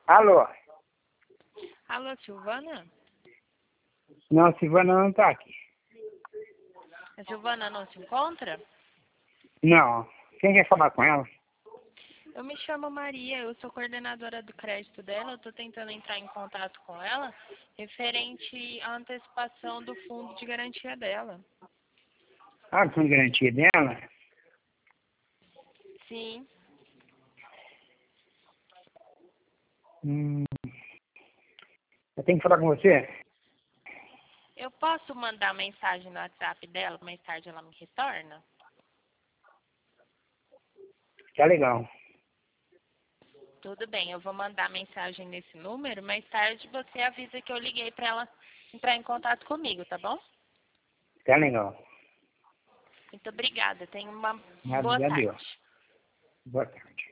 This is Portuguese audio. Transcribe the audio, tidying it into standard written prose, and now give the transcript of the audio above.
Alô? Alô, Silvana? Não, a Silvana não tá aqui. A Silvana não se encontra? Não. Quem quer falar com ela? Eu me chamo Maria, eu sou coordenadora do crédito dela. Eu estou tentando entrar em contato com ela referente à antecipação do fundo de garantia dela. Ah, com garantia dela? Sim. Eu tenho que falar com você? Eu posso mandar mensagem no WhatsApp dela, mais tarde ela me retorna? Tá legal. Tudo bem, eu vou mandar mensagem nesse número. Mais tarde você avisa que eu liguei para ela entrar em contato comigo, tá bom? Tá legal. Muito obrigada. Tenha uma Nada boa de Deus. tarde. Boa tarde.